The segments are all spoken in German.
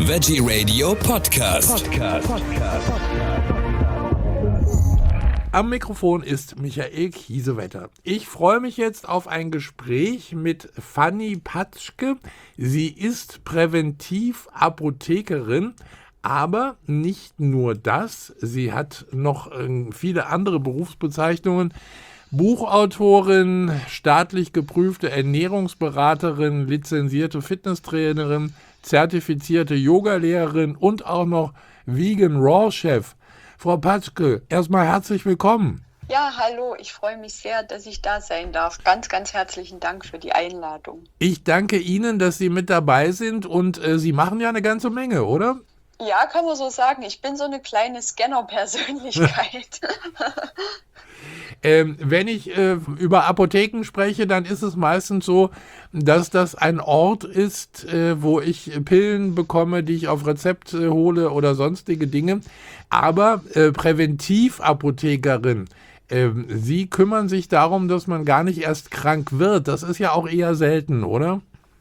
Veggie Radio Podcast. Am Mikrofon ist Michael Kiesewetter. Ich freue mich jetzt auf ein Gespräch mit Fanny Patschke. Sie ist Präventivapothekerin, aber nicht nur das. Sie hat noch viele andere Berufsbezeichnungen. Buchautorin, staatlich geprüfte Ernährungsberaterin, lizenzierte Fitnesstrainerin, zertifizierte Yogalehrerin und auch noch Vegan Raw Chef. Frau Patschke, erstmal herzlich willkommen. Ja, hallo, ich freue mich sehr, dass ich da sein darf. Ganz, ganz herzlichen Dank für die Einladung. Ich danke Ihnen, dass Sie mit dabei sind und Sie machen ja eine ganze Menge, oder? Ja, kann man so sagen. Ich bin so eine kleine Scanner-Persönlichkeit. Wenn ich über Apotheken spreche, dann ist es meistens so, dass das ein Ort ist, wo ich Pillen bekomme, die ich auf Rezept hole oder sonstige Dinge. Aber Präventivapothekerin, Sie kümmern sich darum, dass man gar nicht erst krank wird. Das ist ja auch eher selten, oder?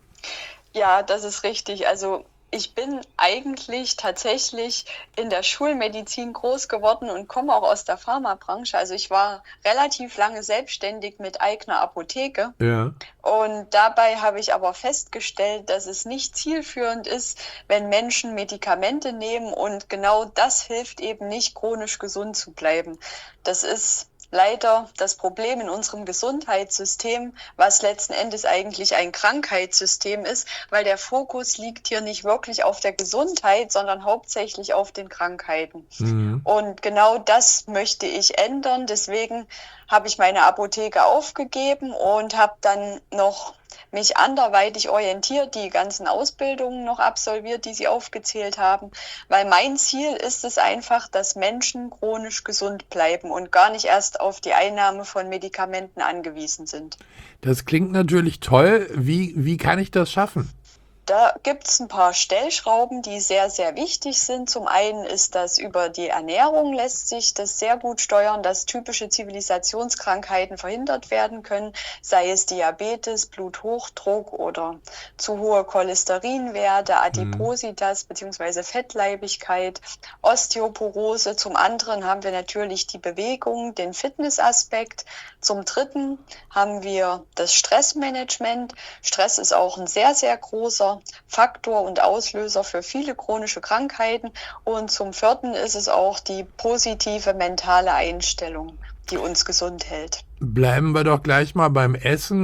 Ja, das ist richtig. Also ich bin eigentlich tatsächlich in der Schulmedizin groß geworden und komme auch aus der Pharmabranche. Also ich war relativ lange selbstständig mit eigener Apotheke. Ja. Und dabei habe ich aber festgestellt, dass es nicht zielführend ist, wenn Menschen Medikamente nehmen, und genau das hilft eben nicht, chronisch gesund zu bleiben. Das ist leider das Problem in unserem Gesundheitssystem, was letzten Endes eigentlich ein Krankheitssystem ist, weil der Fokus liegt hier nicht wirklich auf der Gesundheit, sondern hauptsächlich auf den Krankheiten. Und genau das möchte ich ändern. Deswegen habe ich meine Apotheke aufgegeben und habe dann noch mich anderweitig orientiert, die ganzen Ausbildungen noch absolviert, die Sie aufgezählt haben, weil mein Ziel ist es einfach, dass Menschen chronisch gesund bleiben und gar nicht erst auf die Einnahme von Medikamenten angewiesen sind. Das klingt natürlich toll. Wie kann ich das schaffen? Da gibt es ein paar Stellschrauben, die sehr, sehr wichtig sind. Zum einen ist das über die Ernährung, lässt sich das sehr gut steuern, dass typische Zivilisationskrankheiten verhindert werden können, sei es Diabetes, Bluthochdruck oder zu hohe Cholesterinwerte, Adipositas bzw. Fettleibigkeit, Osteoporose. Zum anderen haben wir natürlich die Bewegung, den Fitnessaspekt. Zum dritten haben wir das Stressmanagement. Stress ist auch ein sehr, sehr großer Faktor und Auslöser für viele chronische Krankheiten. Und zum vierten ist es auch die positive mentale Einstellung, die uns gesund hält. Bleiben wir doch gleich mal beim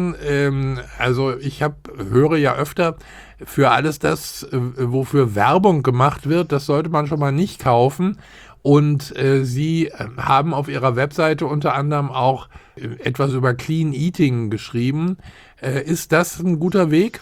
Essen. Also ich höre ja öfter, für alles das, wofür Werbung gemacht wird, das sollte man schon mal nicht kaufen. Und Sie haben auf Ihrer Webseite unter anderem auch etwas über Clean Eating geschrieben. Ist das ein guter Weg?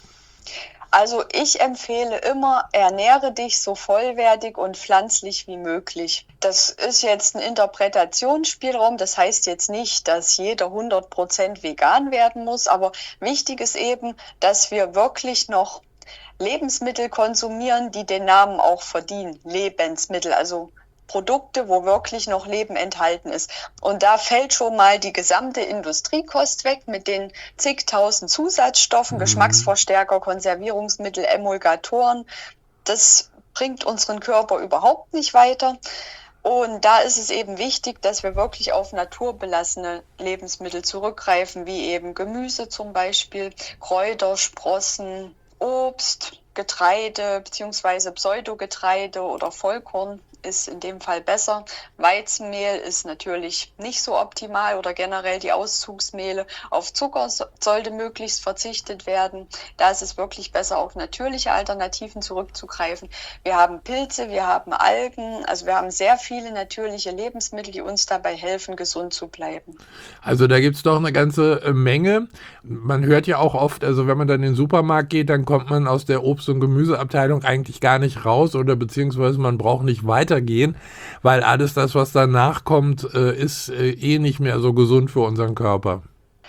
Also ich empfehle immer, ernähre dich so vollwertig und pflanzlich wie möglich. Das ist jetzt ein Interpretationsspielraum. Das heißt jetzt nicht, dass jeder 100% vegan werden muss. Aber wichtig ist eben, dass wir wirklich noch Lebensmittel konsumieren, die den Namen auch verdienen. Lebensmittel, also Produkte, wo wirklich noch Leben enthalten ist. Und da fällt schon mal die gesamte Industriekost weg mit den zigtausend Zusatzstoffen, Geschmacksverstärker, Konservierungsmittel, Emulgatoren. Das bringt unseren Körper überhaupt nicht weiter. Und da ist es eben wichtig, dass wir wirklich auf naturbelassene Lebensmittel zurückgreifen, wie eben Gemüse zum Beispiel, Kräuter, Sprossen, Obst, Getreide bzw. Pseudogetreide oder Vollkorn ist in dem Fall besser. Weizenmehl ist natürlich nicht so optimal oder generell die Auszugsmehle. Auf Zucker sollte möglichst verzichtet werden. Da ist es wirklich besser, auf natürliche Alternativen zurückzugreifen. Wir haben Pilze, wir haben Algen, also wir haben sehr viele natürliche Lebensmittel, die uns dabei helfen, gesund zu bleiben. Also da gibt es doch eine ganze Menge. Man hört ja auch oft, also wenn man dann in den Supermarkt geht, dann kommt man aus der Obst- und Gemüseabteilung eigentlich gar nicht raus oder beziehungsweise man braucht nicht weitergehen, weil alles das, was danach kommt, ist nicht mehr so gesund für unseren Körper.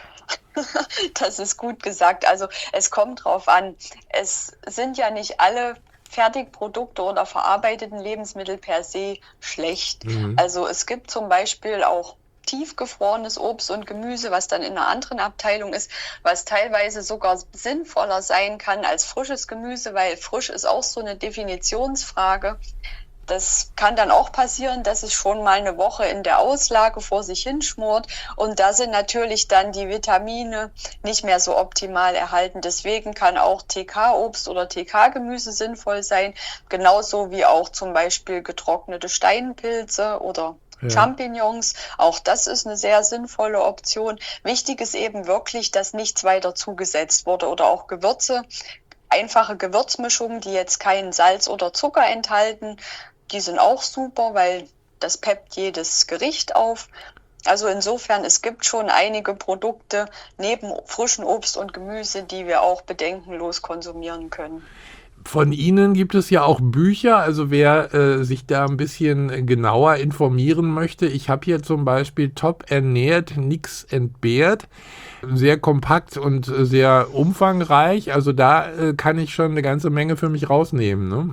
Das ist gut gesagt. Also es kommt drauf an. Es sind ja nicht alle Fertigprodukte oder verarbeiteten Lebensmittel per se schlecht. Also es gibt zum Beispiel auch tiefgefrorenes Obst und Gemüse, was dann in einer anderen Abteilung ist, was teilweise sogar sinnvoller sein kann als frisches Gemüse, weil frisch ist auch so eine Definitionsfrage. Das kann dann auch passieren, dass es schon mal eine Woche in der Auslage vor sich hinschmort und da sind natürlich dann die Vitamine nicht mehr so optimal erhalten. Deswegen kann auch TK-Obst oder TK-Gemüse sinnvoll sein, genauso wie auch zum Beispiel getrocknete Steinpilze oder Champignons. Auch das ist eine sehr sinnvolle Option. Wichtig ist eben wirklich, dass nichts weiter zugesetzt wurde oder auch Gewürze. Einfache Gewürzmischungen, die jetzt keinen Salz oder Zucker enthalten, die sind auch super, weil das peppt jedes Gericht auf. Also insofern, es gibt schon einige Produkte neben frischen Obst und Gemüse, die wir auch bedenkenlos konsumieren können. Von Ihnen gibt es ja auch Bücher, also wer sich da ein bisschen genauer informieren möchte. Ich habe hier zum Beispiel Top ernährt, nix entbehrt. Sehr kompakt und sehr umfangreich. Also da kann ich schon eine ganze Menge für mich rausnehmen, ne?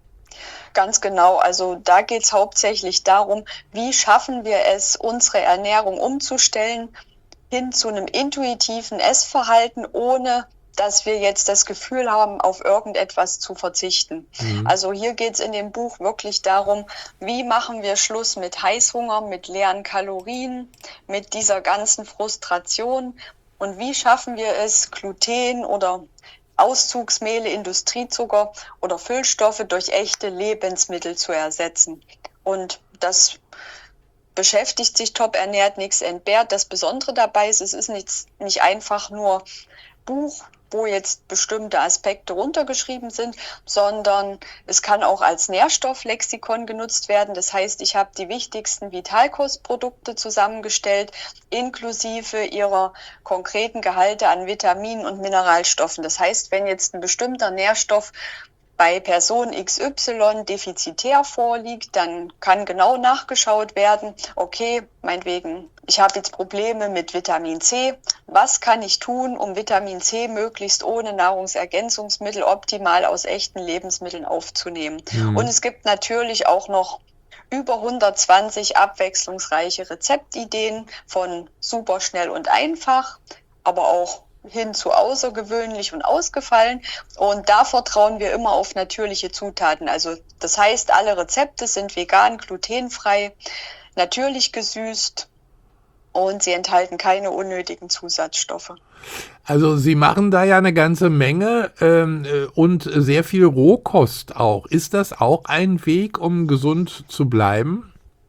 Ganz genau. Also da geht es hauptsächlich darum, wie schaffen wir es, unsere Ernährung umzustellen hin zu einem intuitiven Essverhalten, ohne dass wir jetzt das Gefühl haben, auf irgendetwas zu verzichten. Also hier geht es in dem Buch wirklich darum, wie machen wir Schluss mit Heißhunger, mit leeren Kalorien, mit dieser ganzen Frustration und wie schaffen wir es, Gluten oder Auszugsmehle, Industriezucker oder Füllstoffe durch echte Lebensmittel zu ersetzen. Und das beschäftigt sich Top ernährt, nix entbehrt. Das Besondere dabei ist, es ist nicht einfach nur Buch, wo jetzt bestimmte Aspekte runtergeschrieben sind, sondern es kann auch als Nährstofflexikon genutzt werden. Das heißt, ich habe die wichtigsten Vitalkostprodukte zusammengestellt, inklusive ihrer konkreten Gehalte an Vitaminen und Mineralstoffen. Das heißt, wenn jetzt ein bestimmter Nährstoff bei Person XY defizitär vorliegt, dann kann genau nachgeschaut werden, okay, meinetwegen, ich habe jetzt Probleme mit Vitamin C. Was kann ich tun, um Vitamin C möglichst ohne Nahrungsergänzungsmittel optimal aus echten Lebensmitteln aufzunehmen? Und es gibt natürlich auch noch über 120 abwechslungsreiche Rezeptideen von super schnell und einfach, aber auch hin zu außergewöhnlich und ausgefallen. Und da vertrauen wir immer auf natürliche Zutaten. Also das heißt, alle Rezepte sind vegan, glutenfrei, natürlich gesüßt und sie enthalten keine unnötigen Zusatzstoffe. Also Sie machen da ja eine ganze Menge und sehr viel Rohkost auch. Ist das auch ein Weg, um gesund zu bleiben?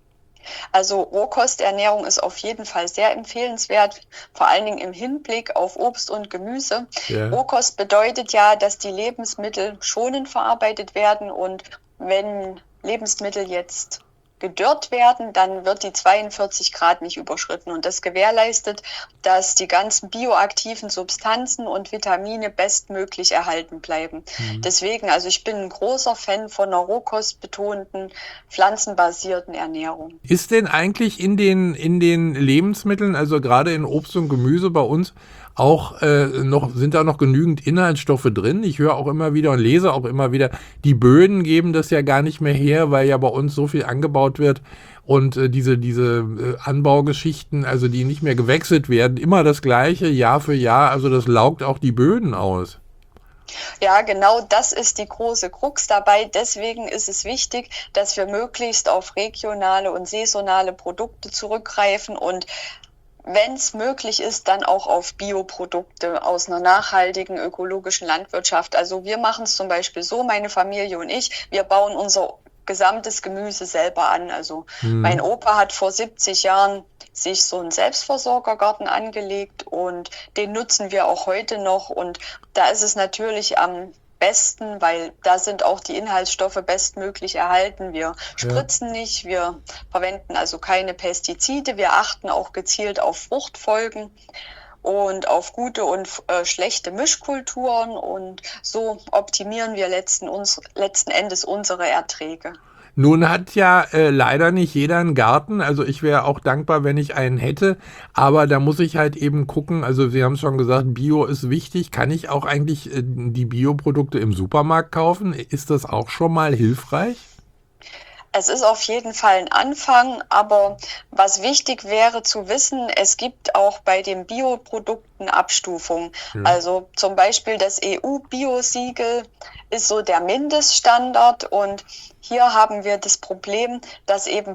Also Rohkosternährung ist auf jeden Fall sehr empfehlenswert, vor allen Dingen im Hinblick auf Obst und Gemüse. Ja. Rohkost bedeutet ja, dass die Lebensmittel schonend verarbeitet werden und wenn Lebensmittel jetzt gedörrt werden, dann wird die 42 Grad nicht überschritten und das gewährleistet, dass die ganzen bioaktiven Substanzen und Vitamine bestmöglich erhalten bleiben. Deswegen, also ich bin ein großer Fan von einer rohkostbetonten, pflanzenbasierten Ernährung. Ist denn eigentlich in den Lebensmitteln, also gerade in Obst und Gemüse bei uns, auch sind da noch genügend Inhaltsstoffe drin? Ich höre auch immer wieder und lese auch immer wieder, die Böden geben das ja gar nicht mehr her, weil ja bei uns so viel angebaut wird und diese Anbaugeschichten, also die nicht mehr gewechselt werden, immer das Gleiche, Jahr für Jahr, also das laugt auch die Böden aus. Ja, genau das ist die große Krux dabei. Deswegen ist es wichtig, dass wir möglichst auf regionale und saisonale Produkte zurückgreifen und wenn es möglich ist, dann auch auf Bioprodukte aus einer nachhaltigen ökologischen Landwirtschaft. Also wir machen es zum Beispiel so, meine Familie und ich, wir bauen unser gesamtes Gemüse selber an. Also mein Opa hat vor 70 Jahren sich so einen Selbstversorgergarten angelegt und den nutzen wir auch heute noch. Und da ist es natürlich am besten, weil da sind auch die Inhaltsstoffe bestmöglich erhalten. Wir spritzen nicht, wir verwenden also keine Pestizide, wir achten auch gezielt auf Fruchtfolgen und auf gute und schlechte Mischkulturen und so optimieren wir letzten Endes unsere Erträge. Nun hat ja leider nicht jeder einen Garten, also ich wäre auch dankbar, wenn ich einen hätte, aber da muss ich halt eben gucken, also Sie haben schon gesagt, Bio ist wichtig, kann ich auch eigentlich die Bioprodukte im Supermarkt kaufen? Ist das auch schon mal hilfreich? Es ist auf jeden Fall ein Anfang, aber was wichtig wäre zu wissen, es gibt auch bei den Bioprodukten Abstufungen. Ja. Also zum Beispiel das EU-Bio-Siegel ist so der Mindeststandard und hier haben wir das Problem, dass eben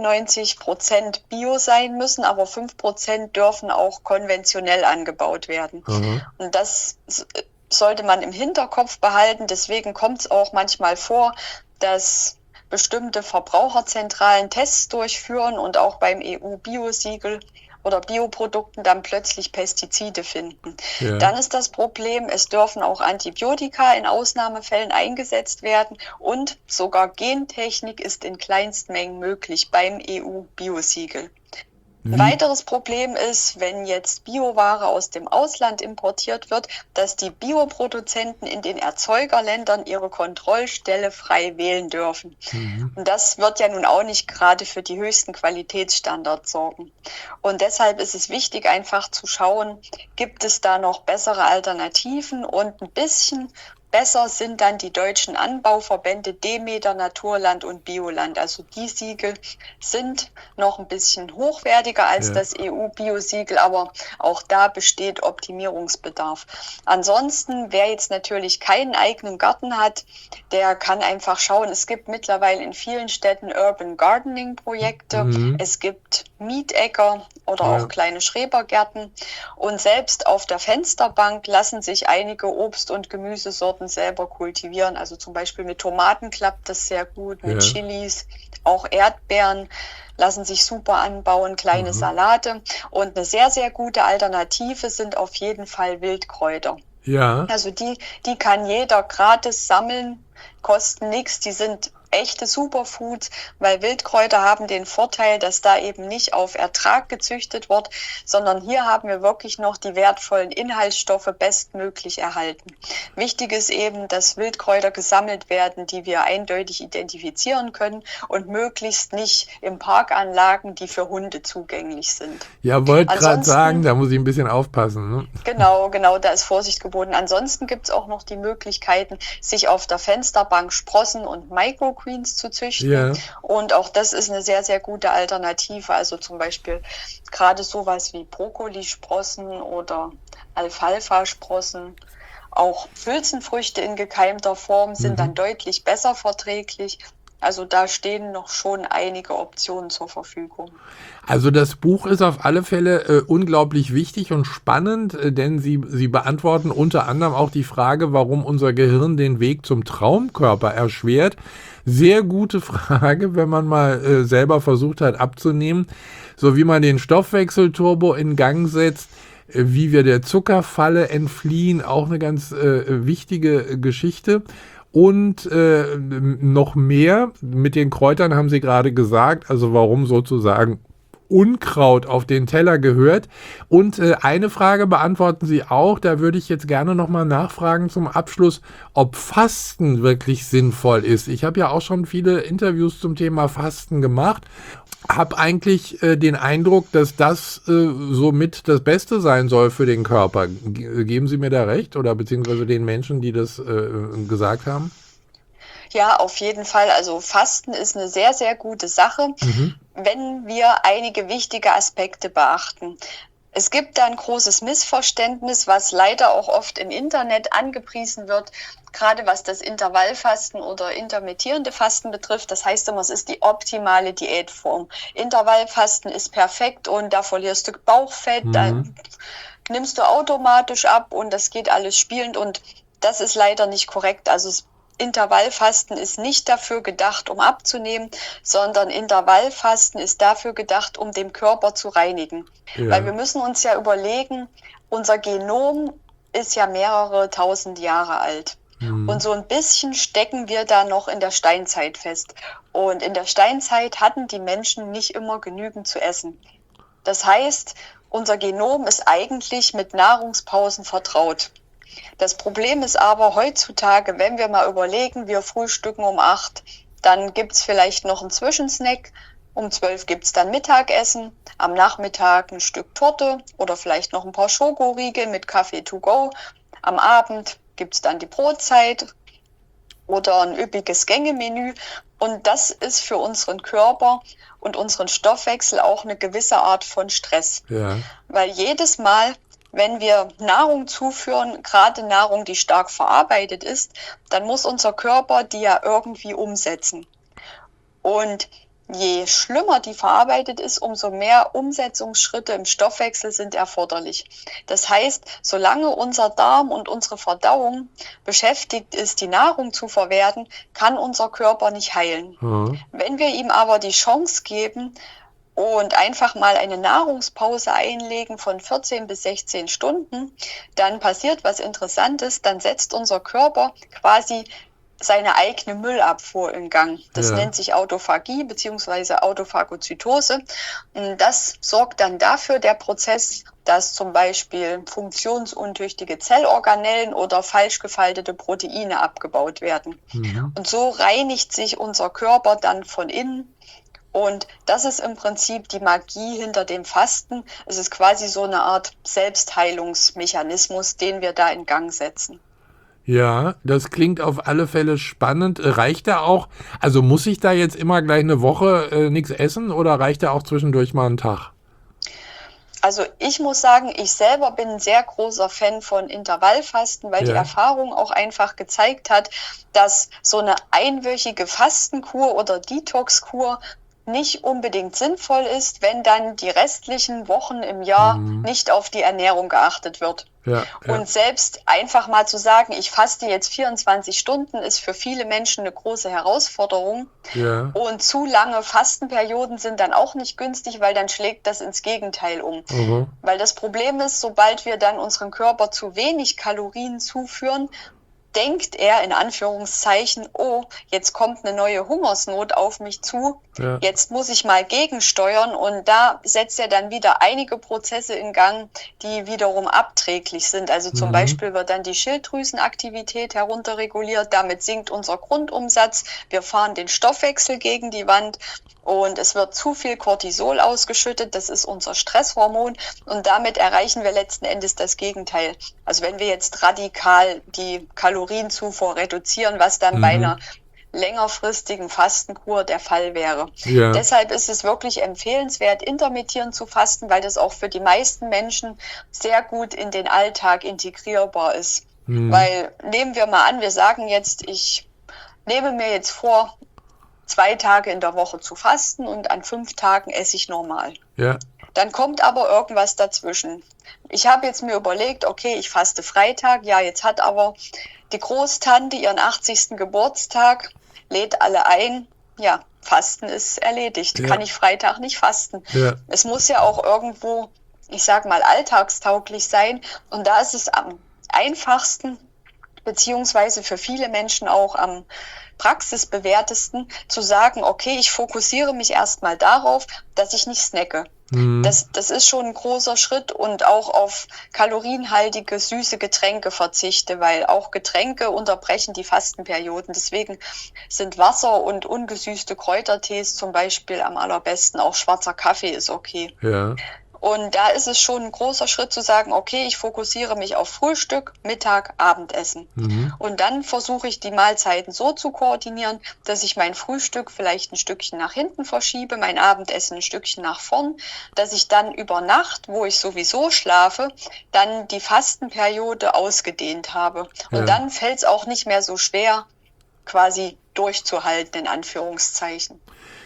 95% Bio sein müssen, aber 5% dürfen auch konventionell angebaut werden. Und das sollte man im Hinterkopf behalten. Deswegen kommt es auch manchmal vor, dass bestimmte Verbraucherzentralen Tests durchführen und auch beim EU-Biosiegel oder Bioprodukten dann plötzlich Pestizide finden. Ja. Dann ist das Problem, es dürfen auch Antibiotika in Ausnahmefällen eingesetzt werden und sogar Gentechnik ist in Kleinstmengen möglich beim EU-Biosiegel. Ein weiteres Problem ist, wenn jetzt Bioware aus dem Ausland importiert wird, dass die Bioproduzenten in den Erzeugerländern ihre Kontrollstelle frei wählen dürfen. Und das wird ja nun auch nicht gerade für die höchsten Qualitätsstandards sorgen. Und deshalb ist es wichtig, einfach zu schauen, gibt es da noch bessere Alternativen, und ein bisschen besser sind dann die deutschen Anbauverbände Demeter, Naturland und Bioland. Also die Siegel sind noch ein bisschen hochwertiger als das EU-Biosiegel, aber auch da besteht Optimierungsbedarf. Ansonsten, wer jetzt natürlich keinen eigenen Garten hat, der kann einfach schauen. Es gibt mittlerweile in vielen Städten Urban Gardening Projekte. Es gibt Mietäcker oder auch kleine Schrebergärten. Und selbst auf der Fensterbank lassen sich einige Obst- und Gemüsesorten selber kultivieren. Also zum Beispiel mit Tomaten klappt das sehr gut, mit Chilis, auch Erdbeeren lassen sich super anbauen, kleine Salate. Und eine sehr, sehr gute Alternative sind auf jeden Fall Wildkräuter. Ja. Also die kann jeder gratis sammeln, kosten nichts, die sind echte Superfoods, weil Wildkräuter haben den Vorteil, dass da eben nicht auf Ertrag gezüchtet wird, sondern hier haben wir wirklich noch die wertvollen Inhaltsstoffe bestmöglich erhalten. Wichtig ist eben, dass Wildkräuter gesammelt werden, die wir eindeutig identifizieren können und möglichst nicht in Parkanlagen, die für Hunde zugänglich sind. Ja, wollte gerade sagen, da muss ich ein bisschen aufpassen. Ne? Genau, da ist Vorsicht geboten. Ansonsten gibt es auch noch die Möglichkeiten, sich auf der Fensterbank Sprossen und Microgreens zu züchten. Ja. Und auch das ist eine sehr, sehr gute Alternative. Also zum Beispiel gerade sowas wie Brokkolisprossen oder Alfalfa-Sprossen. Auch Hülsenfrüchte in gekeimter Form sind dann deutlich besser verträglich. Also da stehen noch schon einige Optionen zur Verfügung. Also das Buch ist auf alle Fälle unglaublich wichtig und spannend, denn Sie beantworten unter anderem auch die Frage, warum unser Gehirn den Weg zum Traumkörper erschwert. Sehr gute Frage, wenn man mal selber versucht hat abzunehmen. So wie man den Stoffwechselturbo in Gang setzt, wie wir der Zuckerfalle entfliehen, auch eine ganz wichtige Geschichte. Und noch mehr, mit den Kräutern haben Sie gerade gesagt, also warum sozusagen Unkraut auf den Teller gehört. Und eine Frage beantworten Sie auch, da würde ich jetzt gerne nochmal nachfragen zum Abschluss, ob Fasten wirklich sinnvoll ist. Ich habe ja auch schon viele Interviews zum Thema Fasten gemacht, habe eigentlich den Eindruck, dass das somit das Beste sein soll für den Körper. Geben Sie mir da recht oder beziehungsweise den Menschen, die das gesagt haben? Ja, auf jeden Fall. Also Fasten ist eine sehr, sehr gute Sache, wenn wir einige wichtige Aspekte beachten. Es gibt da ein großes Missverständnis, was leider auch oft im Internet angepriesen wird, gerade was das Intervallfasten oder intermittierende Fasten betrifft. Das heißt immer, es ist die optimale Diätform. Intervallfasten ist perfekt und da verlierst du Bauchfett, dann nimmst du automatisch ab und das geht alles spielend, und das ist leider nicht korrekt. Also Intervallfasten ist nicht dafür gedacht, um abzunehmen, sondern Intervallfasten ist dafür gedacht, um den Körper zu reinigen. Ja. Weil wir müssen uns ja überlegen, unser Genom ist ja mehrere tausend Jahre alt. Und so ein bisschen stecken wir da noch in der Steinzeit fest. Und in der Steinzeit hatten die Menschen nicht immer genügend zu essen. Das heißt, unser Genom ist eigentlich mit Nahrungspausen vertraut. Das Problem ist aber heutzutage, wenn wir mal überlegen, wir frühstücken um 8, dann gibt's vielleicht noch einen Zwischensnack, um 12 gibt's dann Mittagessen, am Nachmittag ein Stück Torte oder vielleicht noch ein paar Schokoriegel mit Kaffee to go, am Abend gibt's dann die Brotzeit oder ein üppiges Gängemenü. Und das ist für unseren Körper und unseren Stoffwechsel auch eine gewisse Art von Stress. Ja. Weil jedes Mal, wenn wir Nahrung zuführen, gerade Nahrung, die stark verarbeitet ist, dann muss unser Körper die ja irgendwie umsetzen. Und je schlimmer die verarbeitet ist, umso mehr Umsetzungsschritte im Stoffwechsel sind erforderlich. Das heißt, solange unser Darm und unsere Verdauung beschäftigt ist, die Nahrung zu verwerten, kann unser Körper nicht heilen. Wenn wir ihm aber die Chance geben und einfach mal eine Nahrungspause einlegen von 14 bis 16 Stunden, dann passiert was Interessantes, dann setzt unser Körper quasi seine eigene Müllabfuhr in Gang. Das nennt sich Autophagie bzw. Autophagozytose. Und das sorgt dann dafür, der Prozess, dass zum Beispiel funktionsuntüchtige Zellorganellen oder falsch gefaltete Proteine abgebaut werden. Und so reinigt sich unser Körper dann von innen. Und das ist im Prinzip die Magie hinter dem Fasten. Es ist quasi so eine Art Selbstheilungsmechanismus, den wir da in Gang setzen. Ja, das klingt auf alle Fälle spannend. Reicht da auch, also muss ich da jetzt immer gleich eine Woche nichts essen oder reicht da auch zwischendurch mal ein Tag? Also ich muss sagen, ich selber bin ein sehr großer Fan von Intervallfasten, weil die Erfahrung auch einfach gezeigt hat, dass so eine einwöchige Fastenkur oder Detoxkur nicht unbedingt sinnvoll ist, wenn dann die restlichen Wochen im Jahr nicht auf die Ernährung geachtet wird. Und selbst einfach mal zu sagen, ich faste jetzt 24 Stunden, ist für viele Menschen eine große Herausforderung. Und zu lange Fastenperioden sind dann auch nicht günstig, weil dann schlägt das ins Gegenteil um. Weil das Problem ist, sobald wir dann unserem Körper zu wenig Kalorien zuführen, denkt er in Anführungszeichen, oh, jetzt kommt eine neue Hungersnot auf mich zu, jetzt muss ich mal gegensteuern, und da setzt er dann wieder einige Prozesse in Gang, die wiederum abträglich sind. Also zum Beispiel wird dann die Schilddrüsenaktivität herunterreguliert, damit sinkt unser Grundumsatz, wir fahren den Stoffwechsel gegen die Wand und es wird zu viel Cortisol ausgeschüttet, das ist unser Stresshormon, und damit erreichen wir letzten Endes das Gegenteil. Also wenn wir jetzt radikal die Kalorienzufuhr reduzieren, was dann bei einer längerfristigen Fastenkur der Fall wäre. Deshalb ist es wirklich empfehlenswert, intermittierend zu fasten, weil das auch für die meisten Menschen sehr gut in den Alltag integrierbar ist. Weil nehmen wir mal an, wir sagen jetzt, ich nehme mir jetzt vor, 2 Tage in der Woche zu fasten und an 5 Tagen esse ich normal. Dann kommt aber irgendwas dazwischen. Ich habe jetzt mir überlegt, okay, ich faste Freitag, jetzt hat aber die Großtante ihren 80. Geburtstag, lädt alle ein, Fasten ist erledigt, kann ich Freitag nicht fasten. Es muss ja auch irgendwo, ich sag mal, alltagstauglich sein, und da ist es am einfachsten, beziehungsweise für viele Menschen auch am praxisbewährtesten, zu sagen, okay, ich fokussiere mich erstmal darauf, dass ich nicht snacke. Das ist schon ein großer Schritt, und auch auf kalorienhaltige, süße Getränke verzichte, weil auch Getränke unterbrechen die Fastenperioden. Deswegen sind Wasser und ungesüßte Kräutertees zum Beispiel am allerbesten. Auch schwarzer Kaffee ist okay. Und da ist es schon ein großer Schritt zu sagen, okay, ich fokussiere mich auf Frühstück, Mittag, Abendessen. Und dann versuche ich die Mahlzeiten so zu koordinieren, dass ich mein Frühstück vielleicht ein Stückchen nach hinten verschiebe, mein Abendessen ein Stückchen nach vorn, dass ich dann über Nacht, wo ich sowieso schlafe, dann die Fastenperiode ausgedehnt habe. Und dann fällt es auch nicht mehr so schwer, quasi durchzuhalten, in Anführungszeichen.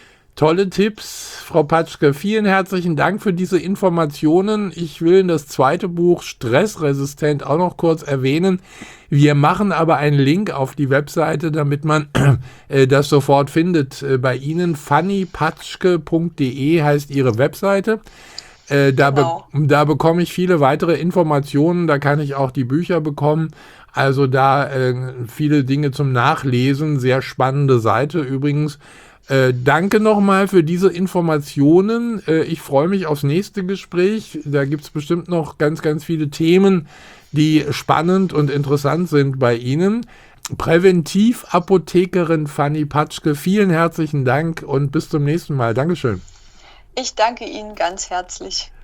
Tolle Tipps, Frau Patschke. Vielen herzlichen Dank für diese Informationen. Ich will das zweite Buch Stressresistent auch noch kurz erwähnen. Wir machen aber einen Link auf die Webseite, damit man das sofort findet. Bei Ihnen fannypatschke.de heißt Ihre Webseite. Da bekomme ich viele weitere Informationen. Da kann ich auch die Bücher bekommen. Also da viele Dinge zum Nachlesen. Sehr spannende Seite übrigens. Danke nochmal für diese Informationen. Ich freue mich aufs nächste Gespräch. Da gibt es bestimmt noch ganz, ganz viele Themen, die spannend und interessant sind bei Ihnen. Präventivapothekerin Fanny Patschke, vielen herzlichen Dank und bis zum nächsten Mal. Dankeschön. Ich danke Ihnen ganz herzlich.